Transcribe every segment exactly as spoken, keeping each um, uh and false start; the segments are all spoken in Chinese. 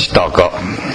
起祷告。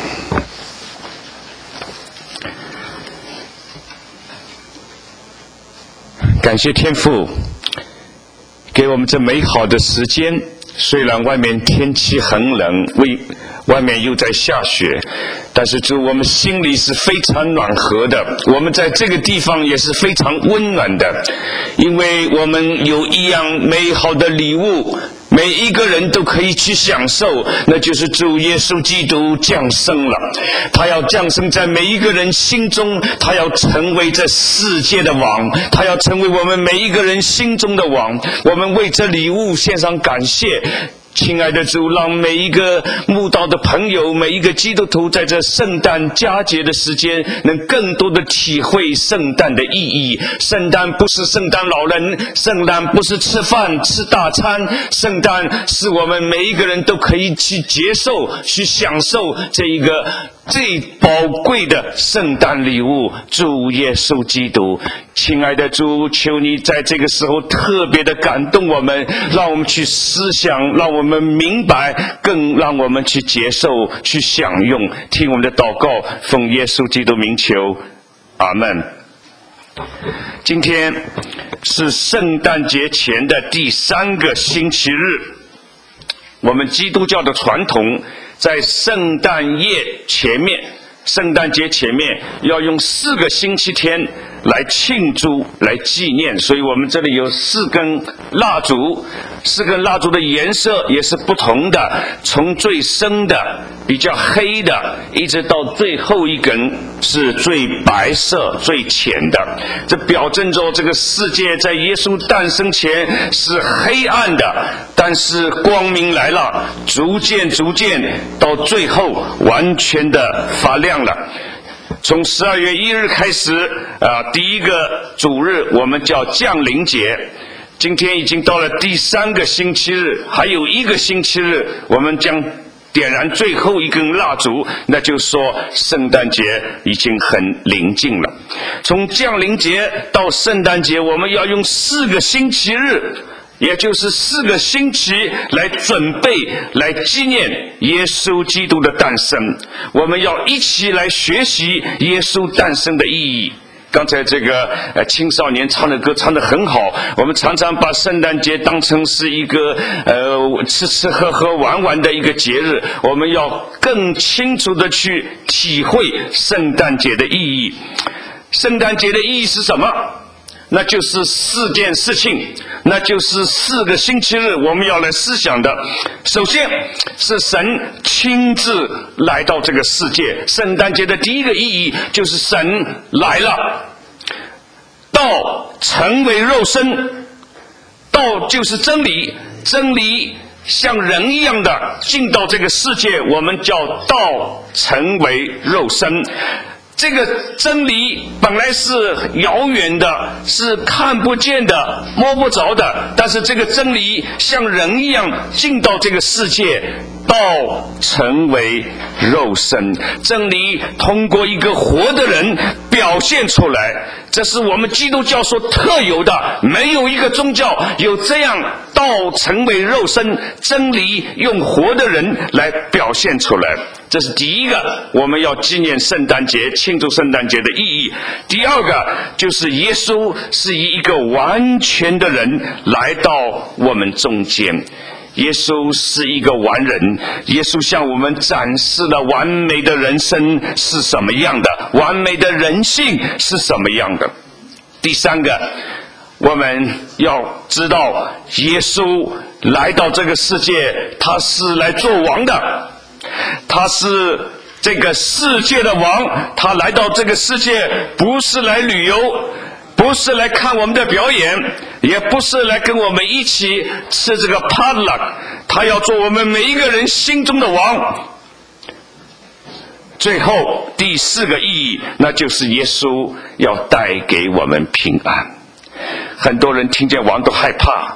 感谢天父给我们这美好的时间，虽然外面天气很冷，为外面又在下雪，但是主，我们心里是非常暖和的，我们在这个地方也是非常温暖的，因为我们有一样美好的礼物，每一个人都可以去享受，那就是主耶稣基督降生了。他要降生在每一个人心中，他要成为这世界的王，他要成为我们每一个人心中的王。我们为这礼物献上感谢。亲爱的主，让每一个慕道的朋友，每一个基督徒在这圣诞佳节的时间能更多的体会圣诞的意义。圣诞不是圣诞老人，圣诞不是吃饭吃大餐，圣诞是我们每一个人都可以去接受去享受这一个最宝贵的圣诞礼物，主耶稣基督。亲爱的主，求你在这个时候特别的感动我们，让我们去思想，让我们明白，更让我们去接受去享用。听我们的祷告，奉耶稣基督名求，阿们。今天是圣诞节前的第三个星期日，我们基督教的传统在圣诞夜前面，圣诞节前面要用四个星期天来庆祝来纪念，所以我们这里有四根蜡烛，四根蜡烛的颜色也是不同的，从最深的比较黑的一直到最后一根是最白色最浅的，这表证着这个世界在耶稣诞生前是黑暗的，但是光明来了，逐渐逐渐到最后完全的发亮了。从十二月一日开始啊、呃，第一个主日我们叫降临节，今天已经到了第三个星期日，还有一个星期日我们将点燃最后一根蜡烛，那就是说圣诞节已经很临近了。从降临节到圣诞节，我们要用四个星期日，也就是四个星期来准备来纪念耶稣基督的诞生。我们要一起来学习耶稣诞生的意义。刚才这个呃青少年唱的歌唱得很好，我们常常把圣诞节当成是一个呃吃吃喝喝玩玩的一个节日，我们要更清楚的去体会圣诞节的意义。圣诞节的意义是什么？那就是四件事情，那就是四个星期日我们要来思想的。首先是神亲自来到这个世界，圣诞节的第一个意义就是神来了，道成为肉身，道就是真理，真理像人一样的进到这个世界，我们叫道成为肉身。这个真理本来是遥远的，是看不见的，摸不着的，但是这个真理像人一样进到这个世界，道成为肉身，真理通过一个活的人表现出来，这是我们基督教所特有的，没有一个宗教有这样道成为肉身，真理用活的人来表现出来。这是第一个我们要纪念圣诞节庆祝圣诞节的意义。第二个就是耶稣是以一个完全的人来到我们中间，耶稣是一个完人，耶稣向我们展示了完美的人生是什么样的，完美的人性是什么样的。第三个我们要知道耶稣来到这个世界，他是来做王的，他是这个世界的王，他来到这个世界不是来旅游，不是来看我们的表演，也不是来跟我们一起吃这个 potluck， 他要做我们每一个人心中的王。最后第四个意义，那就是耶稣要带给我们平安。很多人听见王都害怕，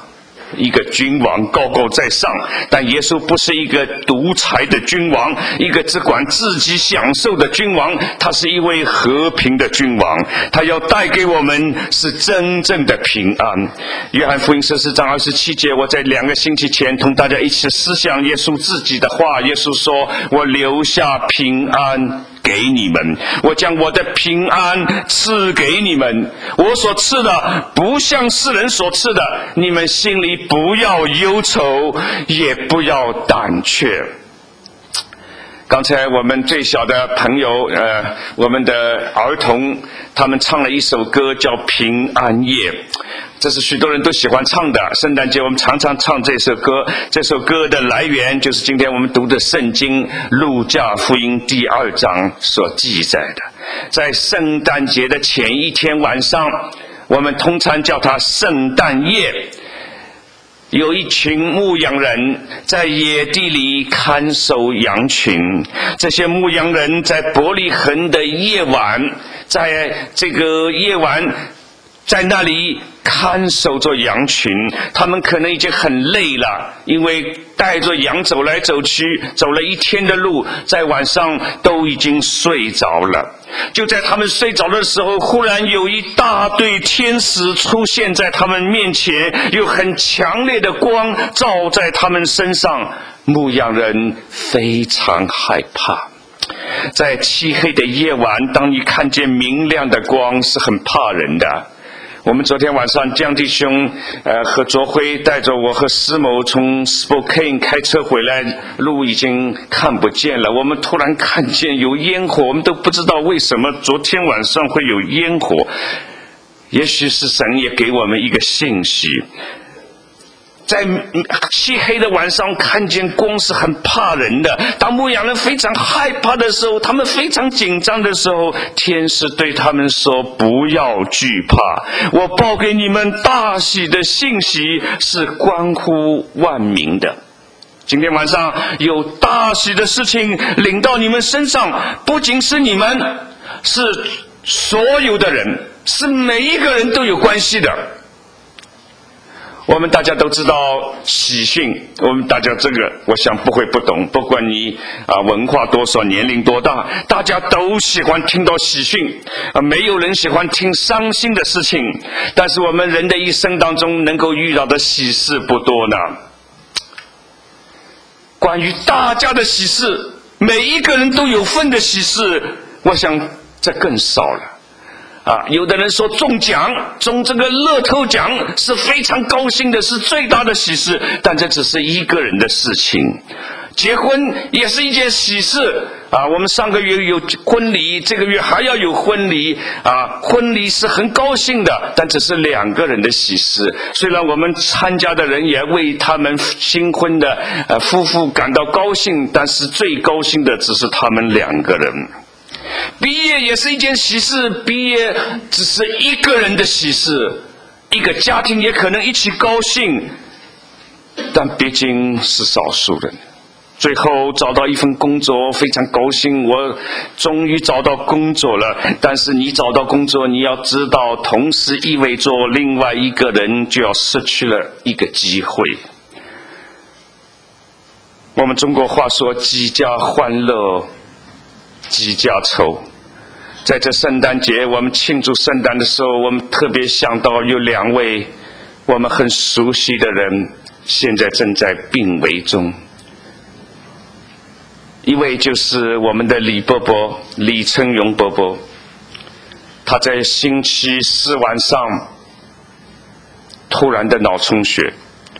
一个君王高高在上，但耶稣不是一个独裁的君王，一个只管自己享受的君王，他是一位和平的君王，他要带给我们是真正的平安。约翰福音十四章二十七节，我在两个星期前同大家一起思想耶稣自己的话，耶稣说，我留下平安给你们，我将我的平安赐给你们，我所赐的不像世人所赐的，你们心里不要忧愁，也不要胆怯。刚才我们最小的朋友呃，我们的儿童他们唱了一首歌叫《平安夜》，这是许多人都喜欢唱的，圣诞节我们常常唱这首歌。这首歌的来源就是今天我们读的圣经路加福音第二章所记载的。在圣诞节的前一天晚上，我们通常叫它圣诞夜，有一群牧羊人在野地里看守羊群，这些牧羊人在伯利恒的夜晚，在这个夜晚在那里看守着羊群，他们可能已经很累了，因为带着羊走来走去，走了一天的路，在晚上都已经睡着了。就在他们睡着的时候，忽然有一大队天使出现在他们面前，有很强烈的光照在他们身上，牧羊人非常害怕。在漆黑的夜晚，当你看见明亮的光，是很怕人的。我们昨天晚上江弟兄呃和卓辉带着我和施某从 Spokane 开车回来，路已经看不见了，我们突然看见有烟火，我们都不知道为什么昨天晚上会有烟火，也许是神也给我们一个信息。在漆黑的晚上看见光是很怕人的，当牧羊人非常害怕的时候，他们非常紧张的时候，天使对他们说，不要惧怕，我报给你们大喜的信息是关乎万民的。今天晚上有大喜的事情领到你们身上，不仅是你们，是所有的人，是每一个人都有关系的。我们大家都知道喜讯，我们大家这个我想不会不懂，不管你啊文化多少，年龄多大，大家都喜欢听到喜讯啊，没有人喜欢听伤心的事情。但是我们人的一生当中能够遇到的喜事不多呢。关于大家的喜事，每一个人都有份的喜事，我想这更少了。啊，有的人说中奖，中这个乐透奖是非常高兴的，是最大的喜事，但这只是一个人的事情。结婚也是一件喜事啊，我们上个月有婚礼，这个月还要有婚礼啊，婚礼是很高兴的，但只是两个人的喜事。虽然我们参加的人也为他们新婚的呃夫妇感到高兴，但是最高兴的只是他们两个人。毕业也是一件喜事，毕业只是一个人的喜事，一个家庭也可能一起高兴，但毕竟是少数人。最后找到一份工作，非常高兴，我终于找到工作了。但是你找到工作，你要知道，同时意味着另外一个人就要失去了一个机会。我们中国话说，几家欢乐几家愁。在这圣诞节，我们庆祝圣诞的时候，我们特别想到有两位我们很熟悉的人，现在正在病危中。一位就是我们的李伯伯，李成勇伯伯，他在星期四晚上突然的脑充血。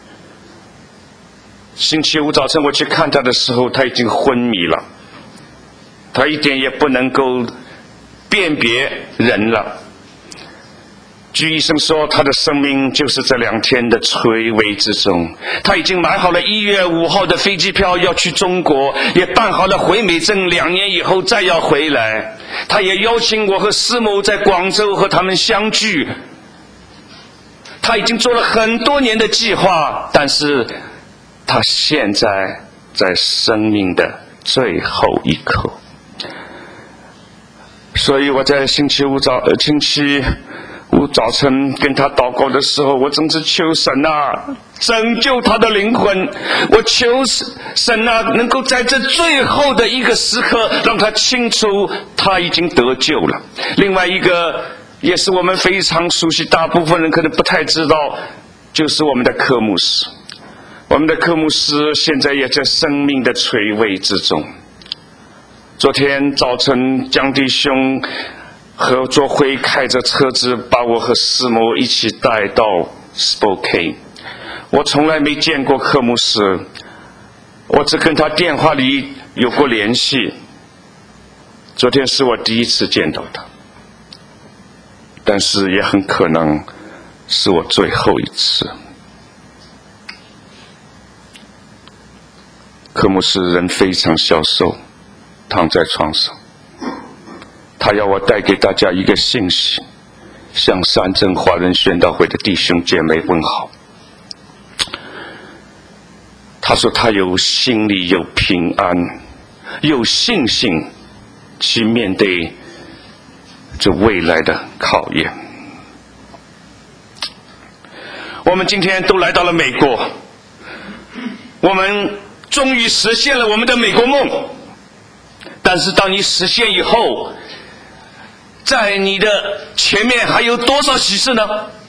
星期五早晨我去看他的时候，他已经昏迷了，他一点也不能够辨别人了。据医生说，他的生命就是这两天的垂危之中。他已经买好了一月五号的飞机票要去中国，也办好了回美证，两年以后再要回来。他也邀请我和师母在广州和他们相聚。他已经做了很多年的计划，但是他现在在生命的最后一刻。所以我在星期五早、星期我早晨跟他祷告的时候，我真是求神啊，拯救他的灵魂。我求神啊，能够在这最后的一个时刻，让他清楚他已经得救了。另外一个也是我们非常熟悉，大部分人可能不太知道，就是我们的柯牧师。我们的柯牧师现在也在生命的垂危之中。昨天早晨，江弟兄和卓辉开着车子把我和师母一起带到 Spokane。 我从来没见过柯牧师，我只跟他电话里有过联系。昨天是我第一次见到他，但是也很可能是我最后一次。柯牧师人非常消瘦，躺在床上。他要我带给大家一个信息，向三镇华人宣道会的弟兄姐妹问好。他说他有心里有平安，有信心去面对这未来的考验。我们今天都来到了美国，我们终于实现了我们的美国梦。但是当你实现以后，在你的前面还有多少喜事呢？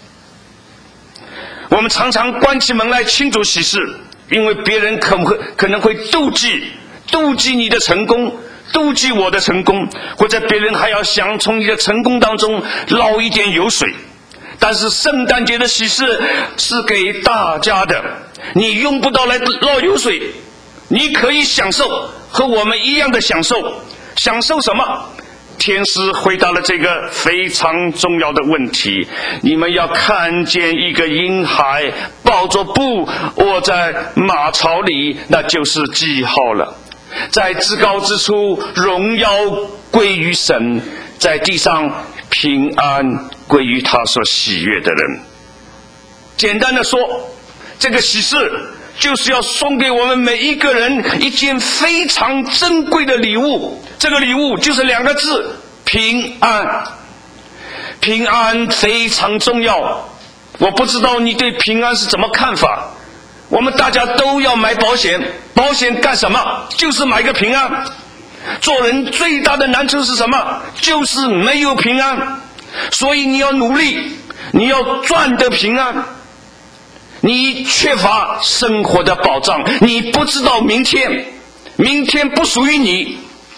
我们常常关起门来庆祝喜事，因为别人可能会可能会妒忌妒忌你的成功，妒忌我的成功，或者别人还要想从你的成功当中捞一点油水。但是圣诞节的喜事是给大家的，你用不到来捞油水，你可以享受和我们一样的享受。享受什么？天使回答了这个非常重要的问题，你们要看见一个婴孩抱着布卧在马槽里，那就是记号了。在至高之处荣耀归于神，在地上平安归于他所喜悦的人。简单的说，这个喜事就是要送给我们每一个人一件非常珍贵的礼物，这个礼物就是两个字：平安。平安非常重要，我不知道你对平安是怎么看法。我们大家都要买保险，保险干什么？就是买个平安。做人最大的难处是什么？就是没有平安。所以你要努力，你要赚得平安。你缺乏生活的保障，你不知道明天，明天不属于你。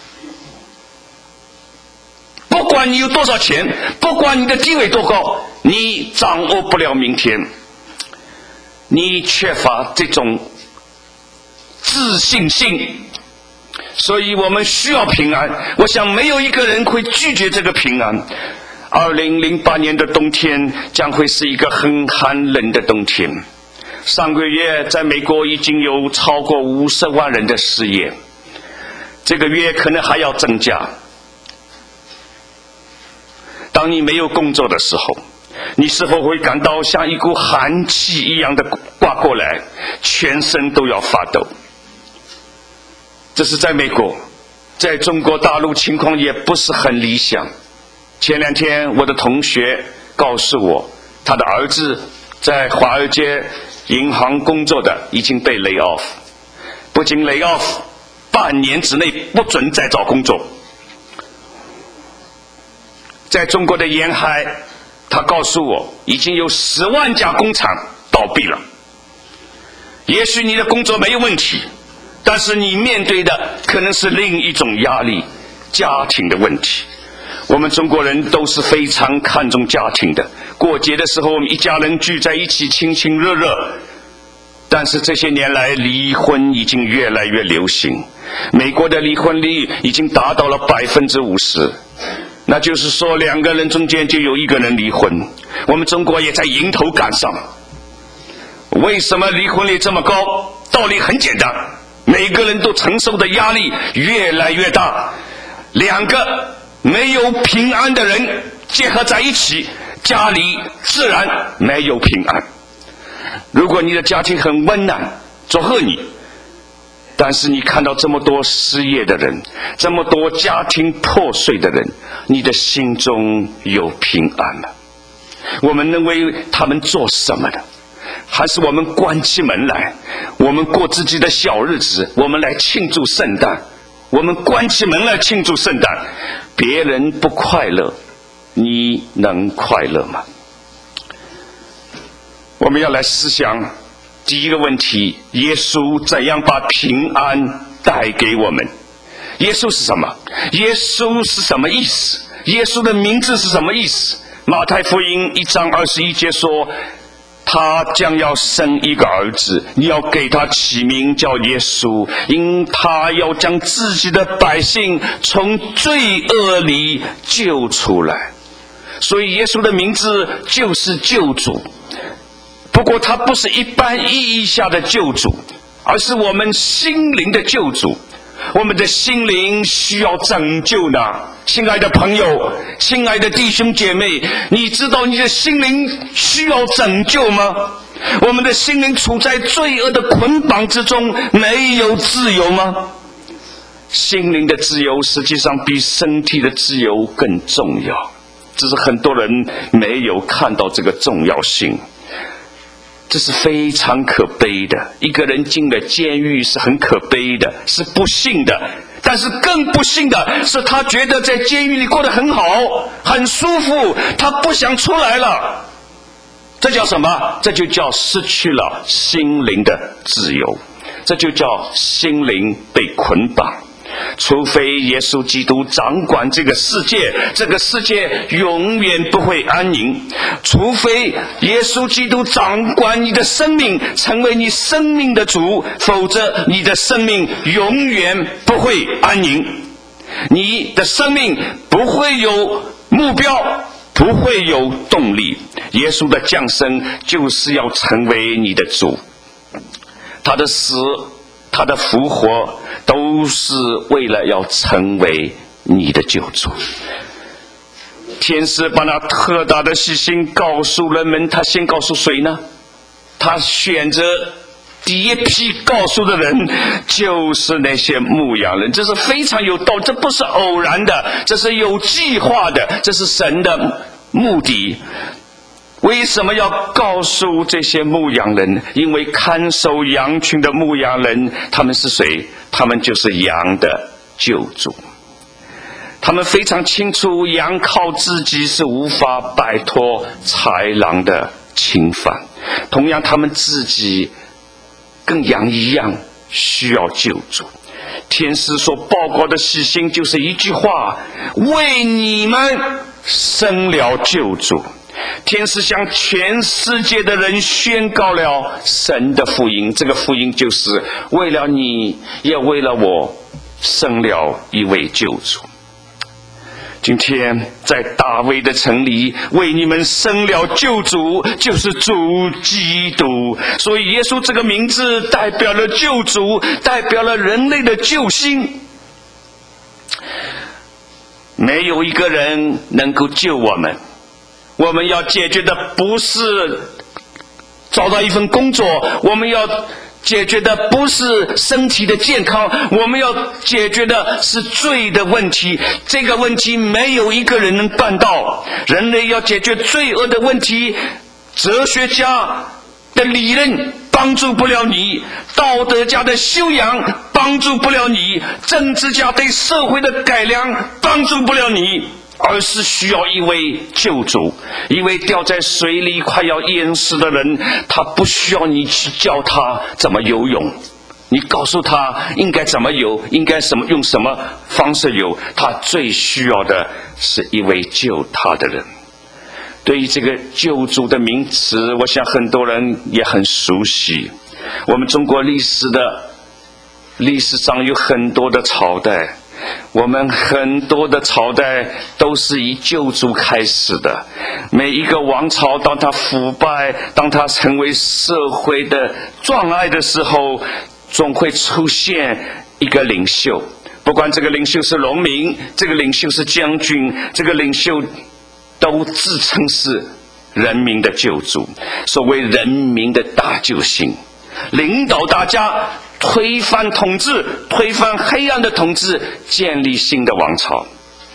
不管你有多少钱，不管你的地位多高，你掌握不了明天。你缺乏这种自信心，所以我们需要平安。我想没有一个人会拒绝这个平安。二零零八年的冬天将会是一个很寒冷的冬天。上个月在美国已经有超过五十万人的失业，这个月可能还要增加。当你没有工作的时候，你是否会感到像一股寒气一样的刮过来，全身都要发抖？这是在美国，在中国大陆情况也不是很理想。前两天我的同学告诉我，他的儿子在华尔街银行工作的已经被 lay off， 不仅 lay off， 半年之内不准再找工作。在中国的沿海，他告诉我已经有十万家工厂倒闭了。也许你的工作没有问题，但是你面对的可能是另一种压力，家庭的问题。我们中国人都是非常看重家庭的，过节的时候我们一家人聚在一起亲亲热热。但是这些年来离婚已经越来越流行，美国的离婚率已经达到了百分之五十，那就是说两个人中间就有一个人离婚。我们中国也在迎头赶上。为什么离婚率这么高？道理很简单，每个人都承受的压力越来越大，两个没有平安的人结合在一起，家里自然没有平安。如果你的家庭很温暖，祝贺你，但是你看到这么多失业的人，这么多家庭破碎的人，你的心中有平安吗？ 我们能为他们做什么呢？还是我们关起门来，我们过自己的小日子，我们来庆祝圣诞，我们关起门来庆祝圣诞，别人不快乐，你能快乐吗？我们要来思想第一个问题：耶稣怎样把平安带给我们？耶稣是什么？耶稣是什么意思？耶稣的名字是什么意思？马太福音一章二十一节说，他将要生一个儿子，你要给他起名叫耶稣，因他要将自己的百姓从罪恶里救出来。所以耶稣的名字就是救主，不过他不是一般意义下的救主，而是我们心灵的救主。我们的心灵需要拯救呢，亲爱的朋友，亲爱的弟兄姐妹，你知道你的心灵需要拯救吗？我们的心灵处在罪恶的捆绑之中，没有自由吗？心灵的自由实际上比身体的自由更重要，只是很多人没有看到这个重要性。这是非常可悲的，一个人进了监狱是很可悲的，是不幸的，但是更不幸的是他觉得在监狱里过得很好，很舒服，他不想出来了。这叫什么？这就叫失去了心灵的自由，这就叫心灵被捆绑。除非耶稣基督掌管这个世界，这个世界永远不会安宁。除非耶稣基督掌管你的生命，成为你生命的主，否则你的生命永远不会安宁。你的生命不会有目标，不会有动力。耶稣的降生就是要成为你的主，他的死，他的复活，都是为了要成为你的救主。天使把那特大的信息告诉人们，他先告诉谁呢？他选择第一批告诉的人就是那些牧羊人，这是非常有道理，这不是偶然的，这是有计划的，这是神的目的。为什么要告诉这些牧羊人？因为看守羊群的牧羊人，他们是谁？他们就是羊的救主。他们非常清楚，羊靠自己是无法摆脱豺狼的侵犯，同样他们自己跟羊一样需要救主。天使所报告的喜讯就是一句话：为你们生了救主。天使向全世界的人宣告了神的福音，这个福音就是为了你，也为了我，生了一位救主。今天在大卫的城里为你们生了救主，就是主基督。所以耶稣这个名字代表了救主，代表了人类的救星。没有一个人能够救我们，我们要解决的不是找到一份工作，我们要解决的不是身体的健康，我们要解决的是罪的问题。这个问题没有一个人能办到。人类要解决罪恶的问题，哲学家的理论帮助不了你，道德家的修养帮助不了你，政治家对社会的改良帮助不了你，而是需要一位救主，一位掉在水里快要淹死的人。他不需要你去教他怎么游泳，你告诉他应该怎么游，应该什么用什么方式游，他最需要的是一位救他的人。对于这个救主的名词，我想很多人也很熟悉。我们中国历史的历史上有很多的朝代，我们很多的朝代都是以救主开始的。每一个王朝当它腐败，当它成为社会的障碍的时候，总会出现一个领袖，不管这个领袖是农民，这个领袖是将军，这个领袖都自称是人民的救主，所谓人民的大救星，领导大家推翻统治，推翻黑暗的统治，建立新的王朝。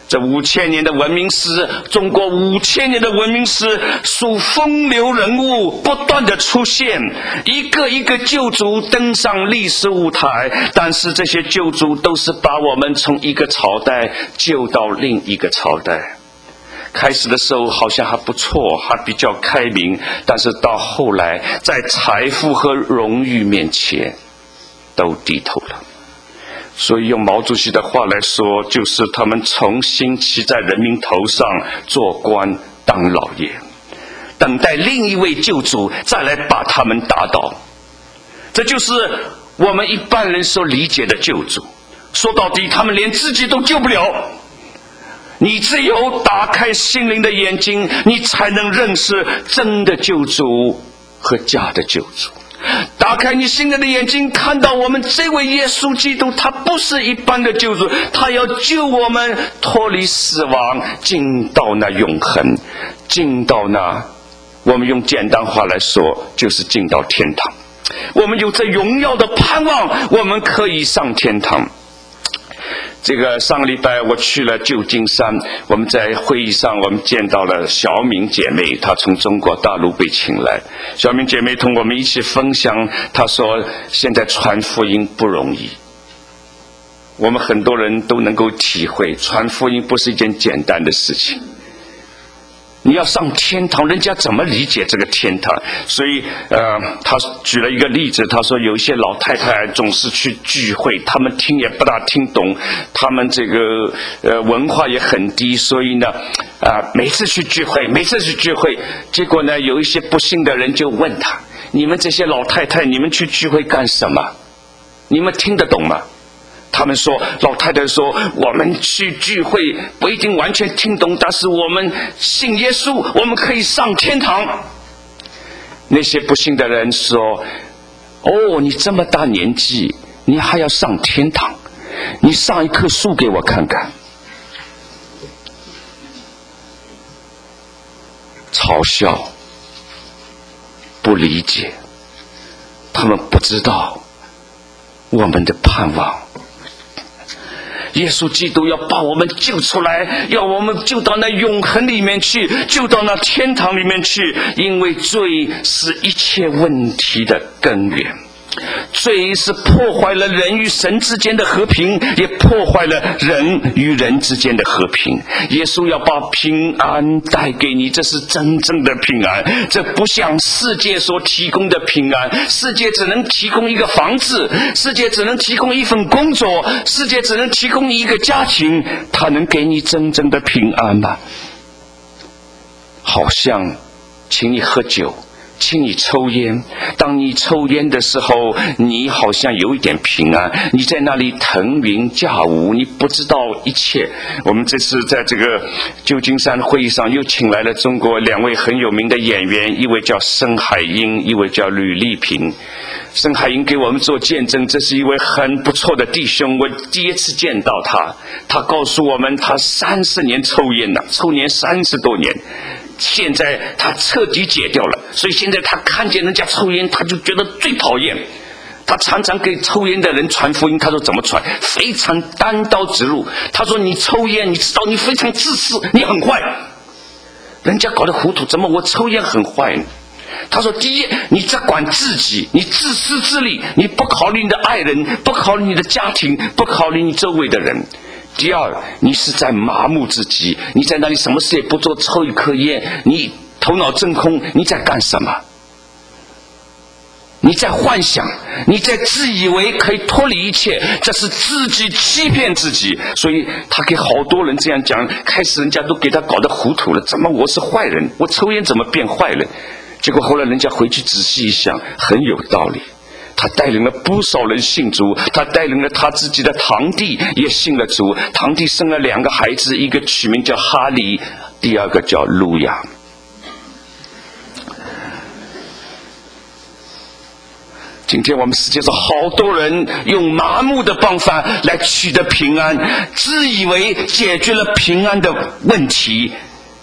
这五千年的文明史，中国五千年的文明史，属风流人物不断的出现，一个一个救主登上历史舞台，但是这些救主都是把我们从一个朝代救到另一个朝代。开始的时候好像还不错，还比较开明，但是到后来在财富和荣誉面前都低头了。所以用毛主席的话来说，就是他们重新骑在人民头上做官当老爷，等待另一位救主再来把他们打倒。这就是我们一般人所理解的救主。说到底，他们连自己都救不了。你只有打开心灵的眼睛，你才能认识真的救主和假的救主。打开你心灵的眼睛，看到我们这位耶稣基督，他不是一般的救主，他要救我们脱离死亡，进到那永恒，进到那，我们用简单话来说，就是进到天堂。我们有着荣耀的盼望，我们可以上天堂。这个上个礼拜我去了旧金山，我们在会议上我们见到了小敏姐妹，她从中国大陆被请来。小敏姐妹同我们一起分享，她说现在传福音不容易。我们很多人都能够体会，传福音不是一件简单的事情。你要上天堂，人家怎么理解这个天堂？所以呃，他举了一个例子，他说有一些老太太总是去聚会，他们听也不大听懂，他们这个呃文化也很低，所以呢啊、呃，每次去聚会每次去聚会结果呢有一些不信的人就问他，你们这些老太太，你们去聚会干什么？你们听得懂吗？他们说，老太太说，我们去聚会不一定完全听懂，但是我们信耶稣，我们可以上天堂。那些不信的人说，哦，你这么大年纪，你还要上天堂？你上一棵树给我看看。嘲笑，不理解，他们不知道我们的盼望。耶稣基督要把我们救出来，要我们救到那永恒里面去，救到那天堂里面去，因为罪是一切问题的根源。罪是破坏了人与神之间的和平，也破坏了人与人之间的和平。耶稣要把平安带给你，这是真正的平安，这不像世界所提供的平安。世界只能提供一个房子，世界只能提供一份工作，世界只能提供你一个家庭，它能给你真正的平安吗？好像请你喝酒，请你抽烟，当你抽烟的时候，你好像有一点平安，你在那里腾云驾雾，你不知道一切。我们这次在这个旧金山会议上又请来了中国两位很有名的演员，一位叫申海英，一位叫吕丽萍。申海英给我们做见证，这是一位很不错的弟兄，我第一次见到他，他告诉我们他三十年抽烟了，抽烟三十多年，现在他彻底戒掉了，所以现在他看见人家抽烟，他就觉得最讨厌。他常常给抽烟的人传福音，他说怎么传？非常单刀直入。他说你抽烟，你知道你非常自私，你很坏。人家搞得糊涂，怎么我抽烟很坏呢？他说第一，你只管自己，你自私自利，你不考虑你的爱人，不考虑你的家庭，不考虑你周围的人。第二，你是在麻木自己，你在那里什么事也不做，抽一颗烟，你头脑真空，你在干什么？你在幻想，你在自以为可以脱离一切，这是自己欺骗自己。所以他给好多人这样讲，开始人家都给他搞得糊涂了，怎么我是坏人？我抽烟怎么变坏了？结果后来人家回去仔细一想，很有道理。他带领了不少人信主，他带领了他自己的堂弟也信了主，堂弟生了两个孩子，一个取名叫哈利，第二个叫路亚。今天我们世界上好多人用麻木的方法来取得平安，自以为解决了平安的问题，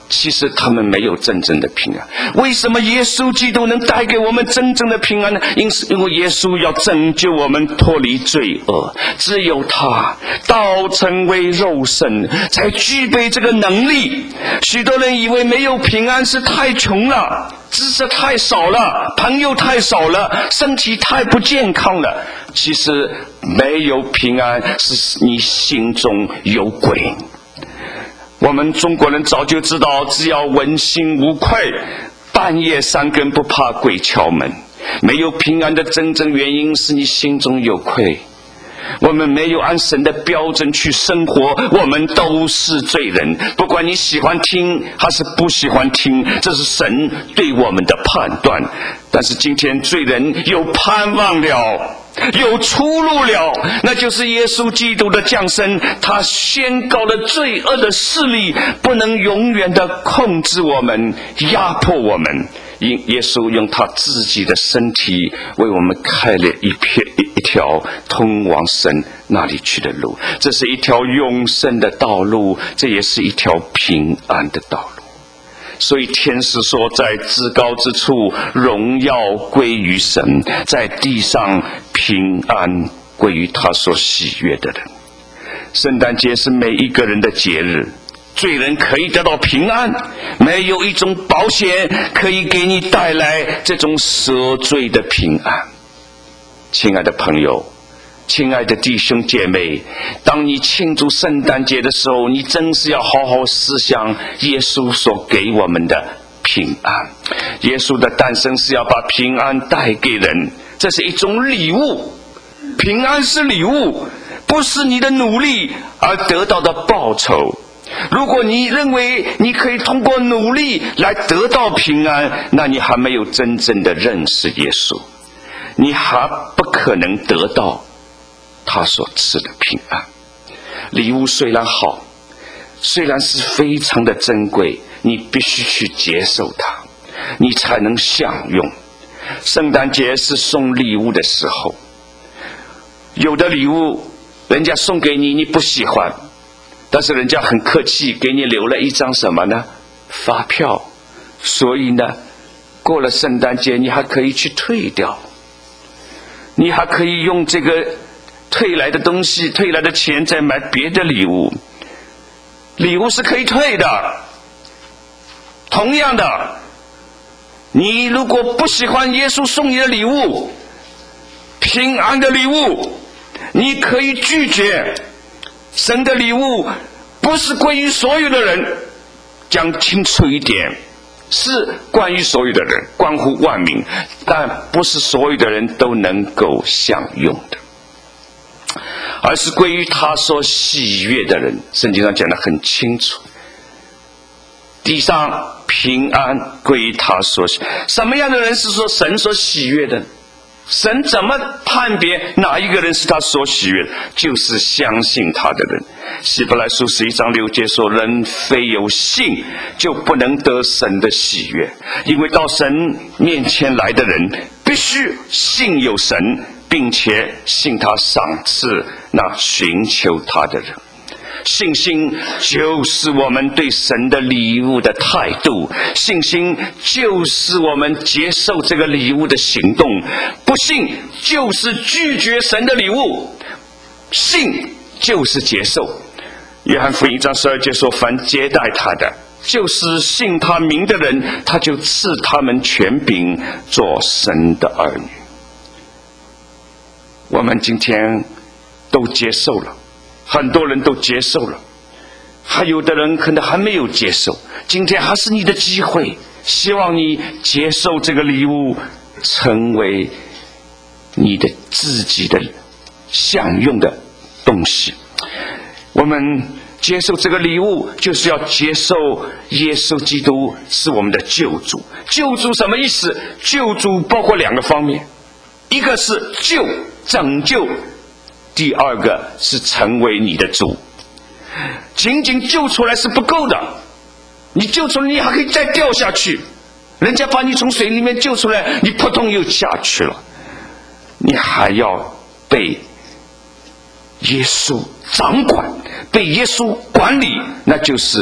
其实他们没有真正的平安。为什么耶稣基督能带给我们真正的平安呢？因是因为耶稣要拯救我们脱离罪恶，只有他道成为肉身才具备这个能力。许多人以为没有平安是太穷了，知识太少了，朋友太少了，身体太不健康了。其实没有平安是你心中有鬼。我们中国人早就知道，只要问心无愧，半夜三更不怕鬼敲门。没有平安的真正原因是你心中有愧。我们没有按神的标准去生活，我们都是罪人。不管你喜欢听还是不喜欢听，这是神对我们的判断。但是今天罪人有盼望了，有出路了，那就是耶稣基督的降生。他宣告了罪恶的势力不能永远的控制我们，压迫我们。因耶稣用他自己的身体为我们开了一片一条通往神那里去的路，这是一条永生的道路，这也是一条平安的道路。所以天使说，在至高之处荣耀归于神，在地上平安归于他所喜悦的人。圣诞节是每一个人的节日，罪人可以得到平安，没有一种保险可以给你带来这种赦罪的平安。亲爱的朋友，亲爱的弟兄姐妹，当你庆祝圣诞节的时候，你真是要好好思想耶稣所给我们的平安。耶稣的诞生是要把平安带给人，这是一种礼物。平安是礼物，不是你的努力而得到的报酬。如果你认为你可以通过努力来得到平安，那你还没有真正的认识耶稣，你还不可能得到他所赐的平安。礼物虽然好，虽然是非常的珍贵，你必须去接受它，你才能享用。圣诞节是送礼物的时候，有的礼物人家送给你，你不喜欢，但是人家很客气，给你留了一张什么呢？发票。所以呢，过了圣诞节你还可以去退掉，你还可以用这个退来的东西，退来的钱再买别的礼物。礼物是可以退的。同样的，你如果不喜欢耶稣送你的礼物，平安的礼物，你可以拒绝。神的礼物不是归于所有的人，讲清楚一点，是关于所有的人，关乎万民，但不是所有的人都能够享用的，而是归于他所喜悦的人。圣经上讲得很清楚，地上平安归于他所喜。什么样的人是说神所喜悦的？神怎么判别哪一个人是他所喜悦的？就是相信他的人。希伯来书十一章六节说，人非有信就不能得神的喜悦，因为到神面前来的人必须信有神，并且信他赏赐那寻求他的人。信心就是我们对神的礼物的态度，信心就是我们接受这个礼物的行动，不信就是拒绝神的礼物，信就是接受。约翰福音一章十二节说，凡接待他的，就是信他名的人，他就赐他们权柄做神的儿女。我们今天都接受了，很多人都接受了，还有的人可能还没有接受。今天还是你的机会，希望你接受这个礼物，成为你的自己的享用的东西。我们接受这个礼物，就是要接受耶稣基督是我们的救主。救主什么意思？救主包括两个方面，一个是救，拯救，第二个是成为你的主。仅仅救出来是不够的，你救出来你还可以再掉下去，人家把你从水里面救出来，你扑通又下去了，你还要被耶稣掌管，被耶稣管理，那就是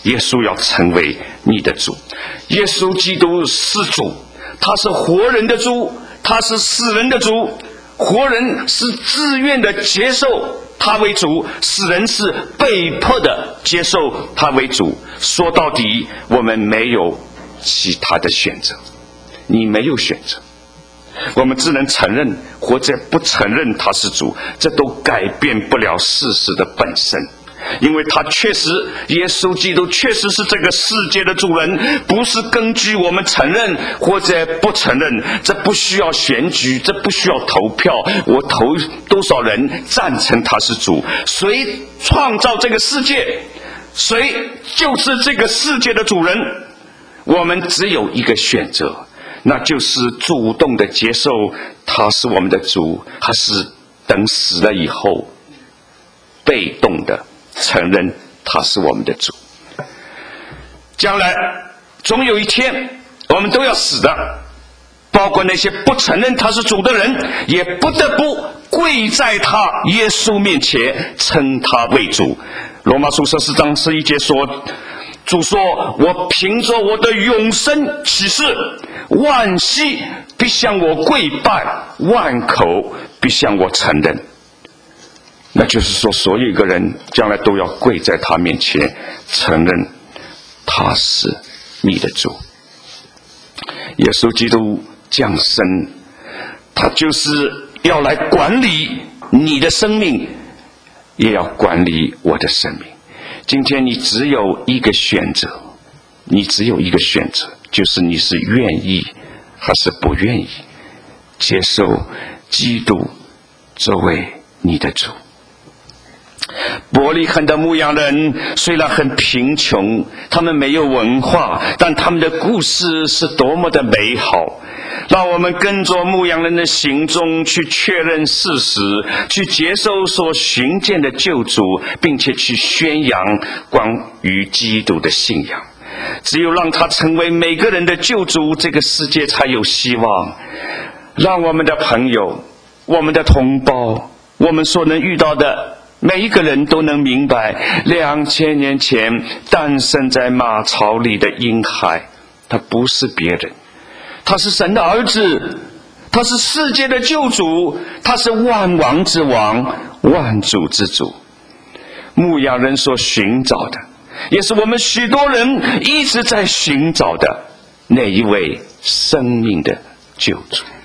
耶稣要成为你的主。耶稣基督是主，他是活人的主，他是死人的主。活人是自愿的接受他为主，死人是被迫的接受他为主。说到底，我们没有其他的选择，你没有选择，我们只能承认或者不承认他是主，这都改变不了事实的本身。因为他确实，耶稣基督确实是这个世界的主人，不是根据我们承认或者不承认，这不需要选举，这不需要投票，我投多少人赞成他是主。谁创造这个世界，谁就是这个世界的主人。我们只有一个选择，那就是主动的接受他是我们的主，还是等死了以后被动的承认他是我们的主。将来总有一天我们都要死的，包括那些不承认他是主的人，也不得不跪在他耶稣面前称他为主。罗马书十四章十一节说，主说，我凭着我的永生起誓，万膝必向我跪拜，万口必向我承认。那就是说，所有一个人将来都要跪在他面前承认他是你的主。耶稣基督降生，他就是要来管理你的生命，也要管理我的生命。今天你只有一个选择，你只有一个选择，就是你是愿意还是不愿意接受基督作为你的主。伯利恒的牧羊人虽然很贫穷，他们没有文化，但他们的故事是多么的美好。让我们跟着牧羊人的行踪，去确认事实，去接受所寻见的救主，并且去宣扬关于基督的信仰。只有让他成为每个人的救主，这个世界才有希望。让我们的朋友，我们的同胞，我们所能遇到的每一个人都能明白，两千年前诞生在马槽里的婴孩，他不是别人，他是神的儿子，他是世界的救主，他是万王之王，万主之主。牧羊人所寻找的，也是我们许多人一直在寻找的那一位生命的救主。